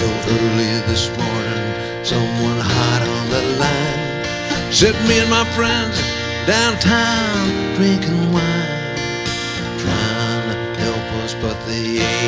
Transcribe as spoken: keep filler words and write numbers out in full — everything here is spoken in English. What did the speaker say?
Early this morning, someone hot on the line said me and my friends downtown drinking wine, trying to help us, but they ain't